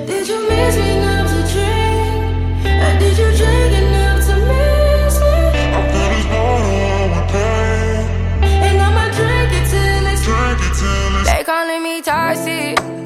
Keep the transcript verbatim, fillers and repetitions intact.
Did you miss me enough to drink? Or did you drink enough to miss me? I feel this bottle with pain, and I'ma drink it till it's drink it till it's they calling me toxic.